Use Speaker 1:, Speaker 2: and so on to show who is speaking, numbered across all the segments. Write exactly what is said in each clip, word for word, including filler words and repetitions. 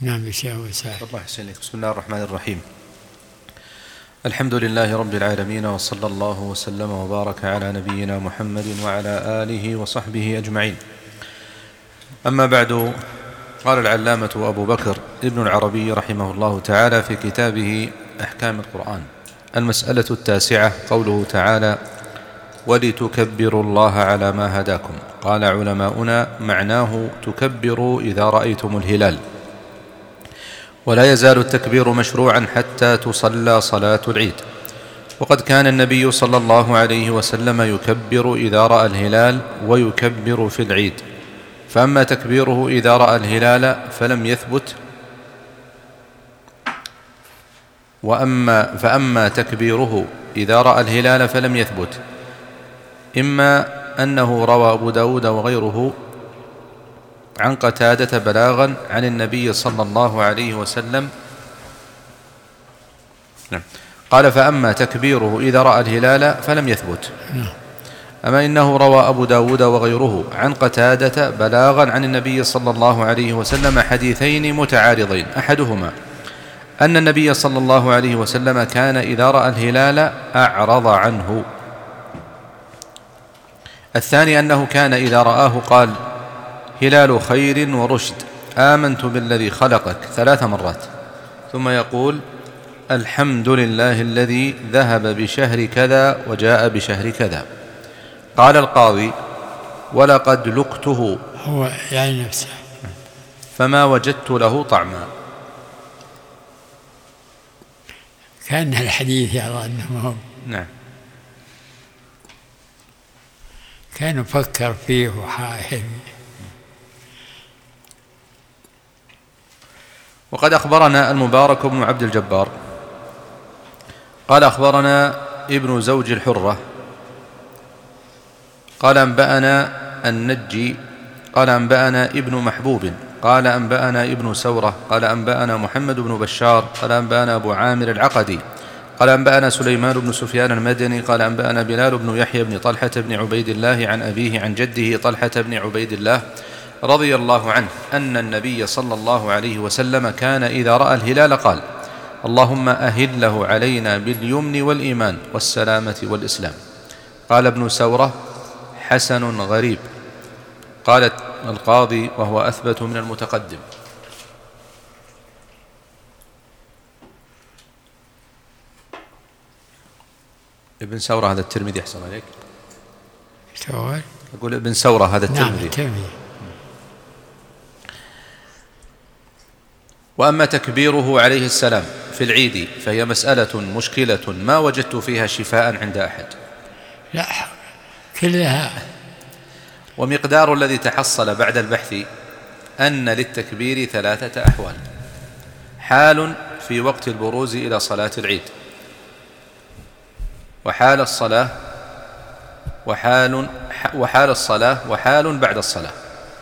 Speaker 1: نعم بشيء وسائل.
Speaker 2: الله يحسن لك. بسم الله الرحمن الرحيم. الحمد لله رب العالمين، وصلى الله وسلم وبارك على نبينا محمد وعلى آله وصحبه أجمعين. أما بعد، قال العلامة أبو بكر ابن العربي رحمه الله تعالى في كتابه أحكام القرآن: المسألة التاسعة، قوله تعالى: ولتكبروا الله على ما هداكم. قال علماؤنا: معناه تكبروا إذا رأيتم الهلال، ولا يزال التكبير مشروعا حتى تصلى صلاة العيد. وقد كان النبي صلى الله عليه وسلم يكبر إذا رأى الهلال ويكبر في العيد. فأما تكبيره إذا رأى الهلال فلم يثبت وأما فأما تكبيره إذا رأى الهلال فلم يثبت إما أنه روى أبو داود وغيره عن قتادة بلاغا عن النبي صلى الله عليه وسلم. قال: فأما تكبيره إذا رأى الهلال فلم يثبت. أما إنه روى أبو داود وغيره عن قتادة بلاغا عن النبي صلى الله عليه وسلم حديثين متعارضين: أحدهما أن النبي صلى الله عليه وسلم كان إذا رأى الهلال أعرض عنه. الثاني أنه كان إذا رآه قال: هلال خير ورشد، آمنت بالذي خلقك ثلاث مرات، ثم يقول: الحمد لله الذي ذهب بشهر كذا وجاء بشهر كذا. قال القاضي: ولقد لقته،
Speaker 1: هو يعني نفسه،
Speaker 2: فما وجدت له طعما.
Speaker 1: كان الحديث يرى أنه
Speaker 2: نعم
Speaker 1: كان يفكر فيه وحائل.
Speaker 2: وقد أخبرنا المبارك بن عبد الجبار قال: أخبرنا ابن زوج الحرة قال: أنبأنا النجي قال: أنبأنا ابن محبوب قال: أنبأنا ابن سورة قال: أنبأنا محمد بن بشار قال: أنبأنا أبو عامر العقدي قال: أنبأنا سليمان بن سفيان المدني قال: أنبأنا بلال بن يحيى بن طلحة بن عبيد الله عن أبيه عن جده طلحة بن عبيد الله رضي الله عنه أن النبي صلى الله عليه وسلم كان إذا رأى الهلال قال: اللهم أهله علينا باليمن والإيمان والسلامة والإسلام. قال ابن سورة: حسن غريب. قالت القاضي: وهو أثبت من المتقدم. ابن سورة هذا الترمذي، أحسن عليك. أقول ابن سورة هذا الترمذي.
Speaker 1: نعم.
Speaker 2: وأما تكبيره عليه السلام في العيد فهي مسألة مشكلة ما وجدت فيها شفاء عند أحد.
Speaker 1: لا كلها.
Speaker 2: ومقدار الذي تحصل بعد البحث أن للتكبير ثلاثة أحوال: حال في وقت البروز إلى صلاة العيد، وحال الصلاة وحال وحال الصلاة وحال بعد الصلاة.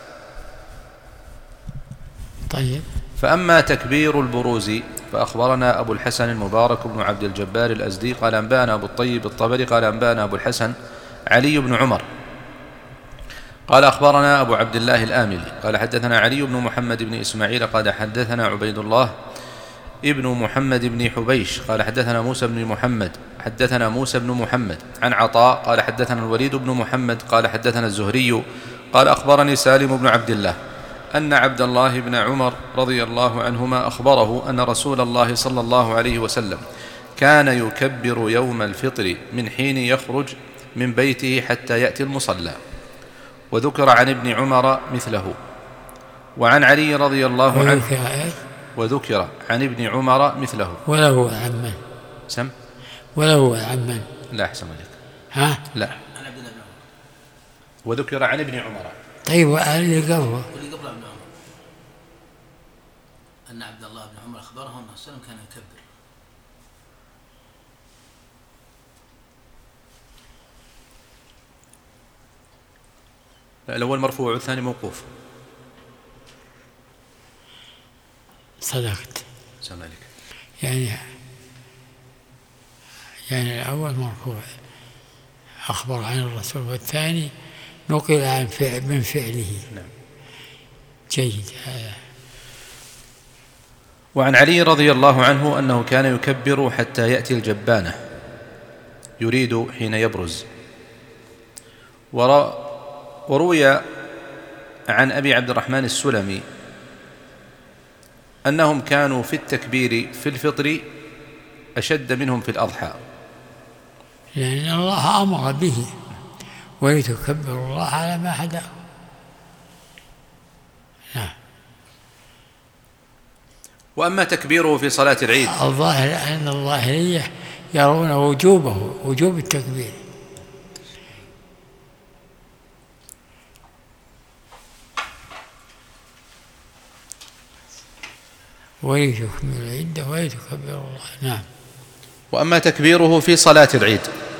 Speaker 1: طيب.
Speaker 2: فأما تكبير البروز فأخبرنا أبو الحسن المبارك بن عبد الجبار الأزدي قال: أنبأنا أبو الطيب الطبري قال: أنبأنا أبو الحسن علي بن عمر قال: أخبرنا أبو عبد الله الآملي قال: حدثنا علي بن محمد بن إسماعيل قال: حدثنا عبيد الله ابن محمد بن حبيش قال: حدثنا موسى بن محمد حدثنا موسى بن محمد عن عطاء قال: حدثنا الوليد بن محمد قال: حدثنا الزهري قال: أخبرني سالم بن عبد الله أن عبد الله بن عمر رضي الله عنهما أخبره أن رسول الله صلى الله عليه وسلم كان يكبر يوم الفطر من حين يخرج من بيته حتى يأتي المصلى. وذكر عن ابن عمر مثله. وعن علي رضي الله عنه وذكر عن ابن عمر مثله.
Speaker 1: وله عن من؟
Speaker 2: سم
Speaker 1: وله عن من؟
Speaker 2: لا أحسن عليك.
Speaker 1: ها؟
Speaker 2: لا، عن عبد الله بن عمر. وذكر عن ابن عمر.
Speaker 1: طيب، واللي قبله؟
Speaker 3: واللي قبله ابن عمر أن عبد الله بن عمر أخبره أنه صلى الله عليه وسلم كان يكبر.
Speaker 2: الأول مرفوع والثاني موقوف.
Speaker 1: صدقت.
Speaker 2: سلام عليك.
Speaker 1: يعني يعني الأول مرفوع أخبر عن الرسول، والثاني نقل عن فعل من فعله.
Speaker 2: نعم.
Speaker 1: جيد هذا.
Speaker 2: وعن علي رضي الله عنه أنه كان يكبر حتى يأتي الجبانة، يريد حين يبرز. وروي عن أبي عبد الرحمن السلمي أنهم كانوا في التكبير في الفطر أشد منهم في الأضحى،
Speaker 1: لأن الله أمر به، ولتكبر الله على ما هداه. نعم.
Speaker 2: وأما تكبيره في صلاة العيد،
Speaker 1: الظاهر أن الظاهرية يرون وجوبه، وجوب التكبير. ولتكمل العدة ولتكبر الله. نعم.
Speaker 2: وأما تكبيره في صلاة العيد،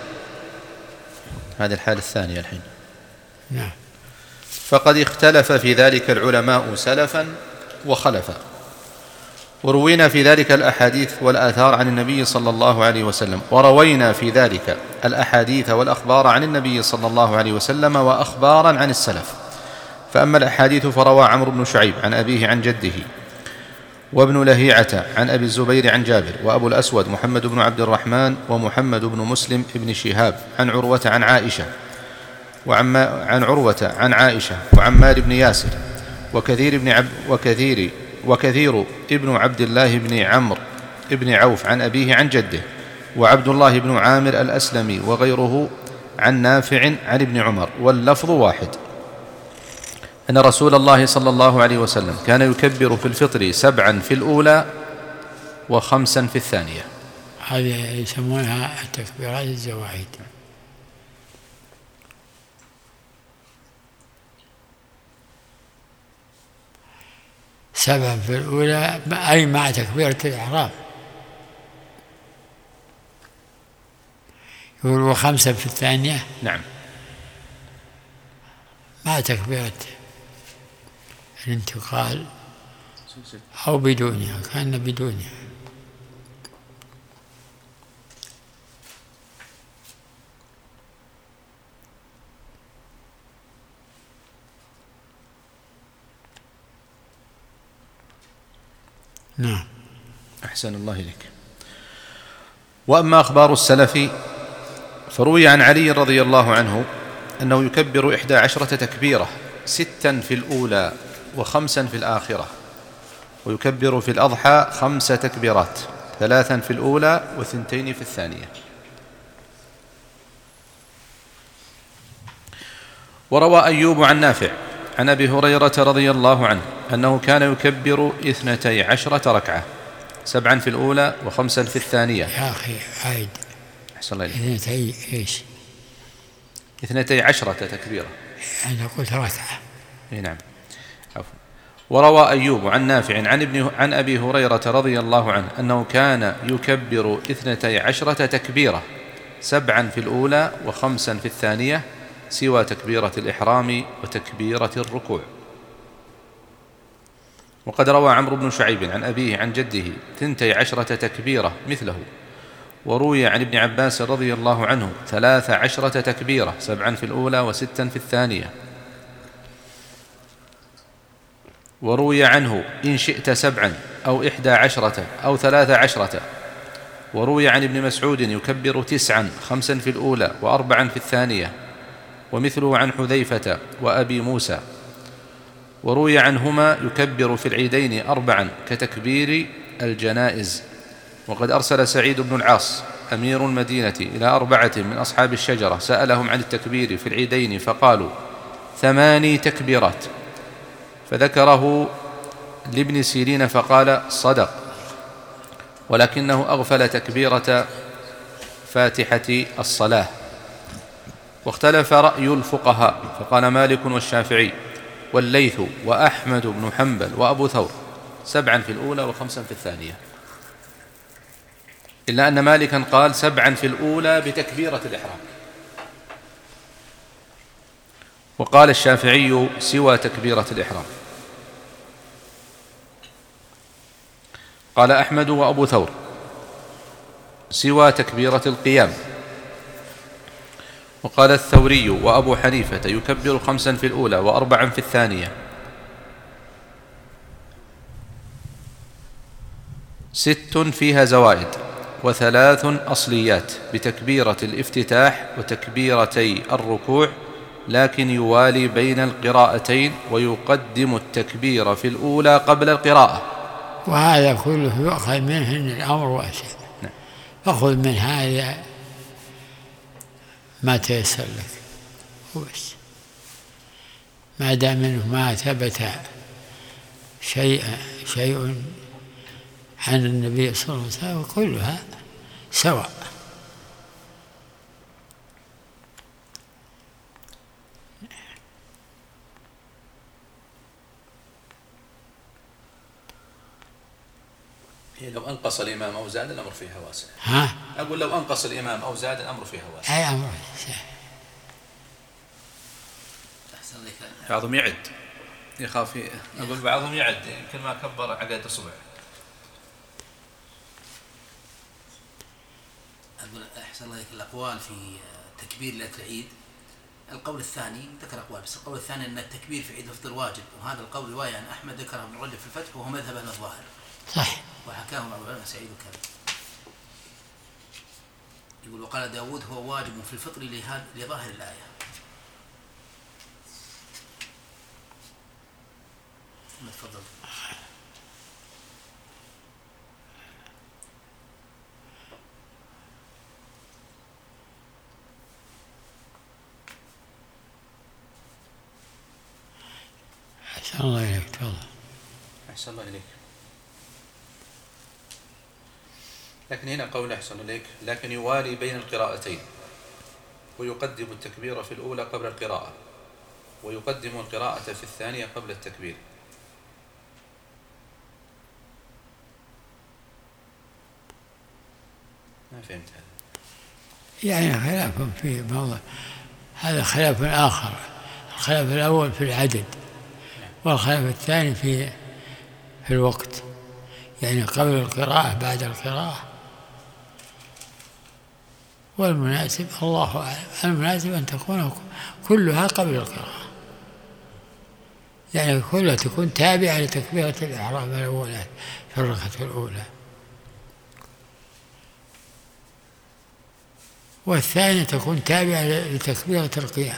Speaker 2: هذه الحالة الثانية الحين،
Speaker 1: نعم،
Speaker 2: فقد اختلف في ذلك العلماء سلفا وخلفا، وروينا في ذلك الأحاديث والآثار عن النبي صلى الله عليه وسلم، وروينا في ذلك الأحاديث والأخبار عن النبي صلى الله عليه وسلم وأخبارا عن السلف. فأما الأحاديث فروى عمرو بن شعيب عن أبيه عن جده، وابن لهيعة عن أبي الزبير عن جابر، وأبو الأسود محمد بن عبد الرحمن ومحمد بن مسلم بن شهاب عن عروة عن عائشة وعن عروة عن عائشة وعمار بن ياسر وكثير بن عبد وكثير وكثير ابن عبد الله بن عمرو بن عوف عن أبيه عن جده، وعبد الله بن عامر الأسلمي وغيره عن نافع عن ابن عمر، واللفظ واحد، أن رسول الله صلى الله عليه وسلم كان يكبر في الفطر سبعا في الأولى وخمسا في الثانية.
Speaker 1: هذه يسمونها التكبيرات الزواعيد. سبعا في الأولى أي مع تكبيرة الإحرام، يقول وخمسا في الثانية،
Speaker 2: نعم،
Speaker 1: مع تكبيرة الانتقال أو بدونها، كان بدونها. نعم.
Speaker 2: أحسن الله إليك. وأما أخبار السلف فروي عن علي رضي الله عنه أنه يكبر إحدى عشرة تكبيرة، ستا في الأولى وخمسا في الآخرة، ويكبر في الأضحى خمس تكبيرات، ثلاثا في الأولى وثنتين في الثانية. وروى أيوب عن نافع عن أبي هريرة رضي الله عنه أنه كان يكبر اثنتي عشرة ركعة، سبعا في الأولى وخمسا في الثانية.
Speaker 1: يا أخي عايد،
Speaker 2: أحسن الله إليك.
Speaker 1: اثنتي إيش؟
Speaker 2: اثنتي عشرة تكبيرة.
Speaker 1: أنا قلت ركعة.
Speaker 2: إيه نعم، عفوا. وروى أيوب عن نافع عن ابن عن أبي هريرة رضي الله عنه أنه كان يكبر اثنتي عشرة تكبيرة، سبعا في الأولى وخمسا في الثانية، سوى تكبيرة الإحرام وتكبيرة الركوع. وقد روى عمرو بن شعيب عن أبيه عن جده ثنتي عشرة تكبيرة مثله. وروي عن ابن عباس رضي الله عنه ثلاث عشرة تكبيرة، سبعا في الأولى وستا في الثانية. وروي عنه إن شئت سبعا أو إحدى عشرة أو ثلاث عشرة. وروي عن ابن مسعود يكبر تسعا، خمسا في الأولى وأربعا في الثانية، ومثله عن حذيفة وأبي موسى. وروي عنهما يكبر في العيدين أربعا كتكبير الجنائز. وقد أرسل سعيد بن العاص أمير المدينة إلى أربعة من أصحاب الشجرة سألهم عن التكبير في العيدين فقالوا ثماني تكبيرات، فذكره لابن سيرين فقال صدق، ولكنه أغفل تكبيرة فاتحة الصلاة. واختلف رأي الفقهاء، فقال مالك والشافعي والليث وأحمد بن حنبل وأبو ثور سبعا في الأولى وخمسا في الثانية، إلا أن مالكا قال سبعا في الأولى بتكبيرة الإحرام، وقال الشافعي سوى تكبيرة الإحرام. قال أحمد وأبو ثور سوى تكبيرة القيام. وقال الثوري وأبو حنيفة يكبر خمسا في الأولى وأربعا في الثانية. ست فيها زوائد وثلاث أصليات بتكبيرة الافتتاح وتكبيرتي الركوع، لكن يوالي بين القراءتين ويقدم التكبير في الأولى قبل القراءة.
Speaker 1: وهذا كله يؤخذ منه أن الأمر واسع.
Speaker 2: نعم.
Speaker 1: فخذ من هذا ما تيسر لك وبس، ما دام منه ما ثبت شيء شيء عن النبي صلى الله عليه وسلم كلها سواء.
Speaker 2: لو أنقص الإمام أو زاد الأمر فيها واسع.
Speaker 1: ها؟
Speaker 2: أقول لو أنقص الإمام أو زاد الأمر فيها واسع.
Speaker 1: أي أمر واسع.
Speaker 2: بعضهم يعد يخاف، أقول بعضهم يعد يمكن ما كبر عقد أصبع.
Speaker 3: أقول أحسن الله الأقوال في تكبير ليلة العيد، القول الثاني ذكر أقوال، بس القول الثاني أن التكبير في عيد الفطر واجب، وهذا القول رواية عن أحمد ذكره ابن رجب في الفتح وهو مذهب أهل الظاهر.
Speaker 1: صح.
Speaker 3: وحكاه أبو العلا سعيد وكذا. يقول وقال داود هو واجب في الفطر لظاهر الآية. تفضل.
Speaker 1: أحسن الله إليك. تفضل.
Speaker 2: أحسن الله إليك. لكن هنا قول أحسن إليك لكن يوالي بين القراءتين ويقدم التكبير في الأولى قبل القراءة ويقدم القراءة في الثانية قبل التكبير. ما فهمت هذا.
Speaker 1: يعني خلاف في موضوع، هذا خلاف آخر. الخلاف الأول في العدد والخلاف الثاني في في الوقت، يعني قبل القراءة بعد القراءة. والمناسب الله أعلم، المناسب أن تكون كلها قبل القراءة، يعني كلها تكون تابعة لتكبيرة الإحرام الأولى في الركعة الأولى، والثانية تكون تابعة لتكبيرة القيام.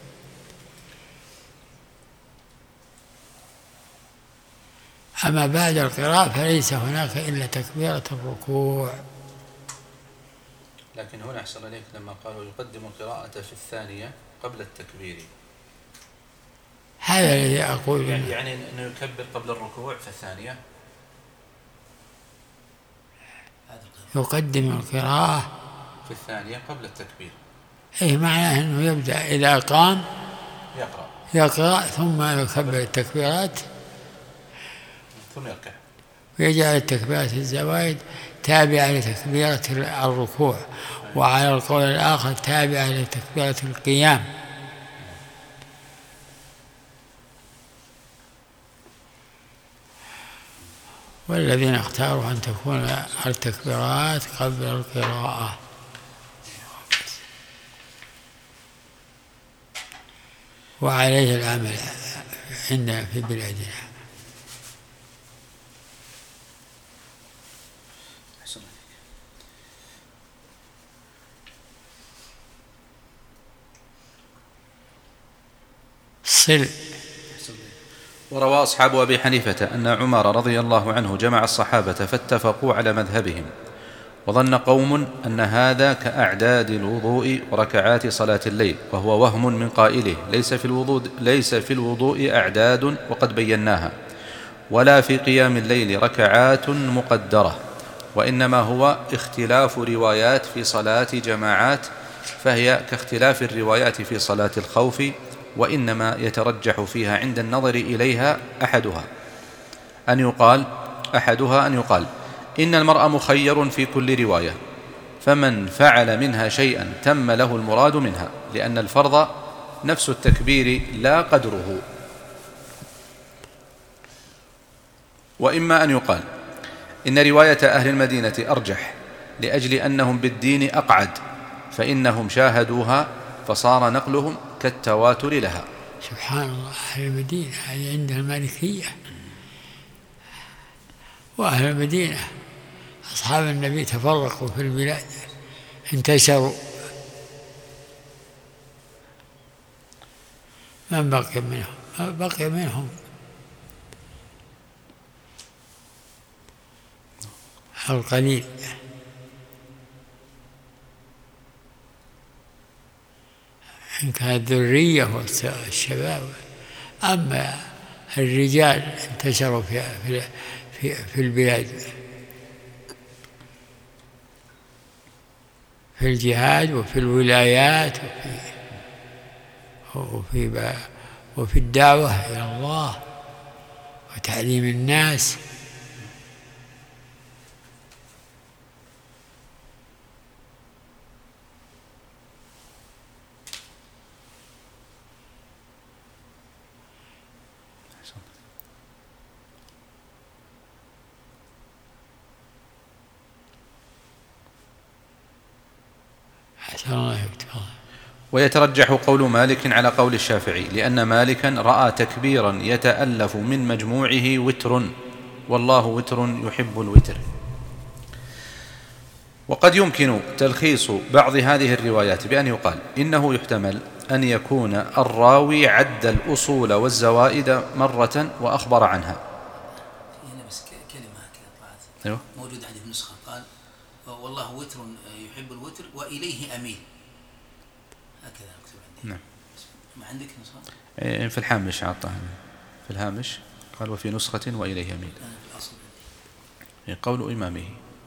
Speaker 1: أما بعد القراءة فليس هناك إلا تكبيرة الركوع.
Speaker 2: لكن هنا أحسن عليك لما قالوا يقدم القراءة في الثانية قبل التكبير،
Speaker 1: هذا الذي أقول
Speaker 2: يعني, يعني أنه يكبر قبل الركوع في الثانية،
Speaker 1: يقدم القراءة
Speaker 2: في الثانية قبل التكبير.
Speaker 1: أي معناه أنه يبدأ إذا قام
Speaker 2: يقرأ
Speaker 1: يقرأ ثم يكبر التكبيرات
Speaker 2: ثم يركع،
Speaker 1: ويجعل التكبيرات الزوائد تابعة لتكبيرة الركوع، وعلى القول الآخر تابعة لتكبيرة القيام. والذين اختاروا أن تكون التكبيرات قبل القراءة. وعليه العمل عندنا في بلادنا. صل.
Speaker 2: وروى أصحاب أبي حنيفة أن عمر رضي الله عنه جمع الصحابة فاتفقوا على مذهبهم، وظن قوم أن هذا كأعداد الوضوء وركعات صلاة الليل، وهو وهم من قائله، ليس في الوضوء, ليس في الوضوء أعداد وقد بيناها، ولا في قيام الليل ركعات مقدرة، وإنما هو اختلاف روايات في صلاة جماعات، فهي كاختلاف الروايات في صلاة الخوف، وإنما يترجح فيها عند النظر إليها أحدها أن يقال أحدها أن يقال إن المرء مخير في كل رواية، فمن فعل منها شيئا تم له المراد منها، لأن الفرض نفس التكبير لا قدره. وإما أن يقال إن رواية أهل المدينة أرجح لأجل أنهم بالدين أقعد، فإنهم شاهدوها فصار نقلهم كالتواتر لها.
Speaker 1: سبحان الله. أهل المدينة هذه عندها المالكية، وأهل المدينة أصحاب النبي تفرقوا في البلاد، انتشروا، من بقي منهم؟ ما بقي منهم القليل. إن كانت ذرية والشباب، أما الرجال انتشروا في في في البلاد في الجهاد وفي الولايات وفي وفي وفي الدعوة إلى الله وتعليم الناس.
Speaker 2: ويترجح قول مالك على قول الشافعي، لأن مالكا رأى تكبيرا يتألف من مجموعه وتر، والله وتر يحب الوتر. وقد يمكن تلخيص بعض هذه الروايات بأن يقال إنه يحتمل أن يكون الراوي عد الأصول والزوائد مرة وأخبر عنها.
Speaker 3: هنا بس كلمة كذا طلعت
Speaker 2: أيوه
Speaker 3: موجودة عندي في النسخة، قال والله وتر يحب الوتر وإليه أميل، هكذا أكتب عندي.
Speaker 2: نعم.
Speaker 3: ما عندك نسخة؟
Speaker 2: في الهامش عطاه، في الهامش قال وفي نسخة وإليه أميل، قول إمامه.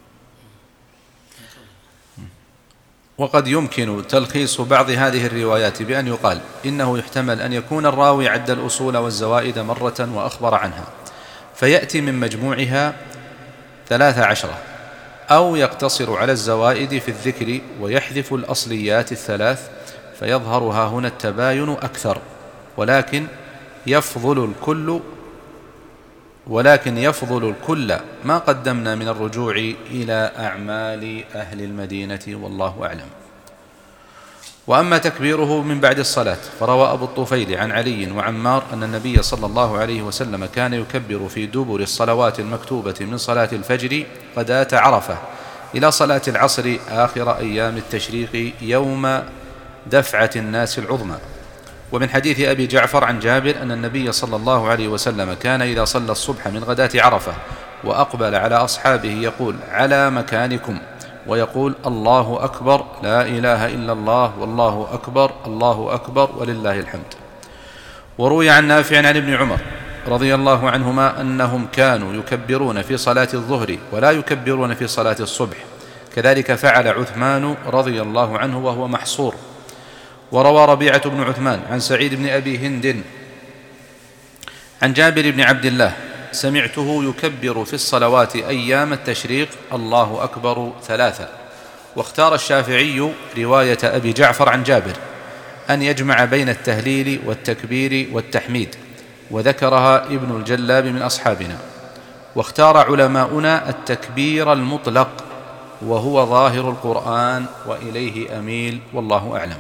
Speaker 2: وقد يمكن تلخيص بعض هذه الروايات بأن يقال إنه يحتمل أن يكون الراوي عد الأصول والزوائد مرة وأخبر عنها فيأتي من مجموعها ثلاث عشرة، أو يقتصر على الزوائد في الذكر ويحذف الأصليات الثلاث فيظهر ها هنا التباين أكثر، ولكن يفضل الكل ولكن يفضل الكل ما قدمنا من الرجوع إلى أعمال أهل المدينة، والله أعلم. وأما تكبيره من بعد الصلاة فروى أبو الطفيل عن علي وعمار أن النبي صلى الله عليه وسلم كان يكبر في دبر الصلوات المكتوبة من صلاة الفجر غداة عرفة إلى صلاة العصر آخر أيام التشريق يوم دفعة الناس العظمى. ومن حديث أبي جعفر عن جابر أن النبي صلى الله عليه وسلم كان إذا صلى الصبح من غداة عرفة وأقبل على أصحابه يقول على مكانكم، ويقول الله أكبر لا إله إلا الله والله أكبر الله أكبر ولله الحمد. وروي عن نافع عن ابن عمر رضي الله عنهما أنهم كانوا يكبرون في صلاة الظهر ولا يكبرون في صلاة الصبح، كذلك فعل عثمان رضي الله عنه وهو محصور. وروى ربيعة بن عثمان عن سعيد بن أبي هند عن جابر بن عبد الله سمعته يكبر في الصلوات أيام التشريق الله أكبر ثلاثة. واختار الشافعي رواية أبي جعفر عن جابر أن يجمع بين التهليل والتكبير والتحميد، وذكرها ابن الجلاب من أصحابنا. واختار علماؤنا التكبير المطلق وهو ظاهر القرآن وإليه أميل، والله أعلم.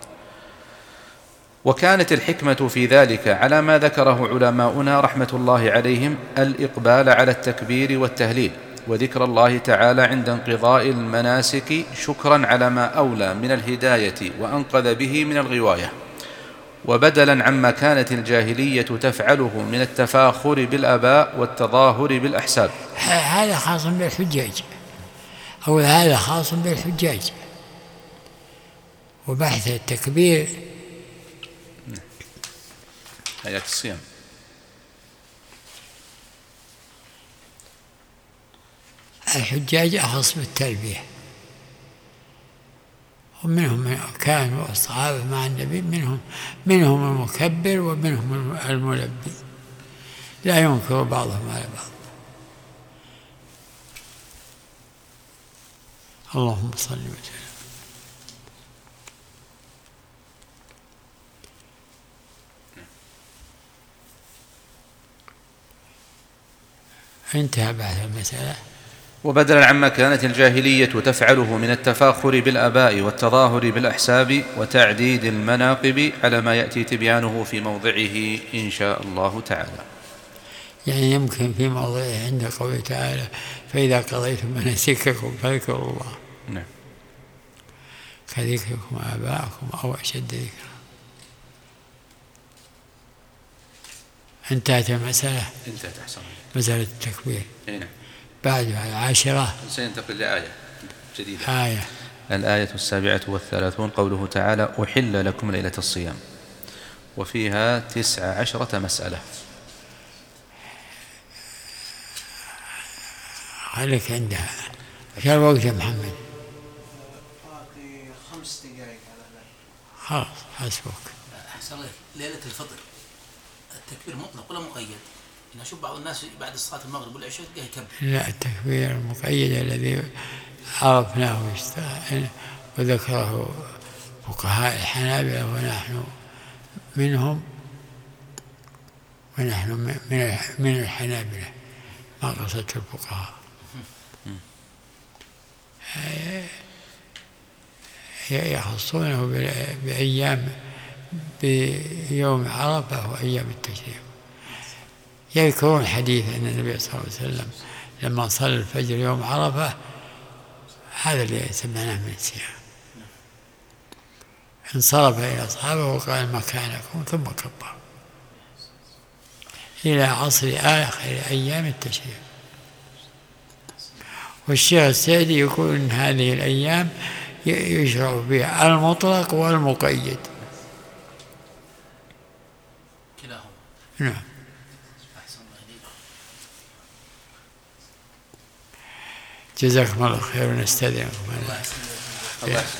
Speaker 2: وكانت الحكمة في ذلك على ما ذكره علماؤنا رحمة الله عليهم الإقبال على التكبير والتهليل وذكر الله تعالى عند انقضاء المناسك شكرا على ما أولى من الهداية وأنقذ به من الغواية، وبدلا عما كانت الجاهلية تفعله من التفاخر بالآباء والتظاهر بالأحساب.
Speaker 1: هذا خاص بالحجاج، أو هذا خاص بالحجاج. وبحث التكبير
Speaker 2: آيات الصيام.
Speaker 1: الحجاج أخص بالتلبية، ومنهم من كانوا الصحابة مع النبي منهم منهم المكبر ومنهم الملبي، لا ينكر بعضهم على بعض. اللهم صل وسلم. انتهى بعد المسألة.
Speaker 2: وبدلا عما كانت الجاهلية تفعله من التفاخر بالآباء والتظاهر بالأحساب وتعديد المناقب على ما يأتي تبيانه في موضعه إن شاء الله تعالى.
Speaker 1: يعني يمكن في موضعه عند قوله تعالى فإذا قضيتم مناسككم فاذكروا الله
Speaker 2: نعم
Speaker 1: كذكركم آباءكم أو أشد ذكرا. انتهت المسألة.
Speaker 2: انتهت أحسن
Speaker 1: مسألة التكبير.
Speaker 2: نعم.
Speaker 1: بعدها العاشرة
Speaker 2: سينتقل لآية جديدة.
Speaker 1: آية
Speaker 2: الآية السابعة والثلاثون قوله تعالى أحل لكم ليلة الصيام، وفيها تسع عشرة مسألة.
Speaker 1: خليك عندها. شو الوقت يا محمد؟
Speaker 4: باقي خمس دقائق على ذلك.
Speaker 1: خلاص حسبك.
Speaker 3: أحسن الله. ليلة الفطر التكبير مطلق ولا مقيد؟ أنا أشوف بعض الناس بعد صلاة المغرب والعشاء تلقاه يكبر.
Speaker 1: لا، التكبير المقيد الذي عرفناه وذكره فقهاء الحنابلة ونحن منهم ونحن من الحنابلة ما قصدت الفقهاء، يخصونه بأيام بيوم عرفة وأيام التشريق. يذكرون حديث أن النبي صلى الله عليه وسلم لما صلى الفجر يوم عرفة هذا اللي سمعناه من الصيام، انصرف إلى أصحابه وقال مكانكم ثم كبر إلى عصر آخر أيام التشريق. والشيخ السعدي يقول إن هذه الأيام يشرع فيها المطلق والمقيد
Speaker 3: كلاهما.
Speaker 1: نعم. جزاكم الله خير ونستأذنكم.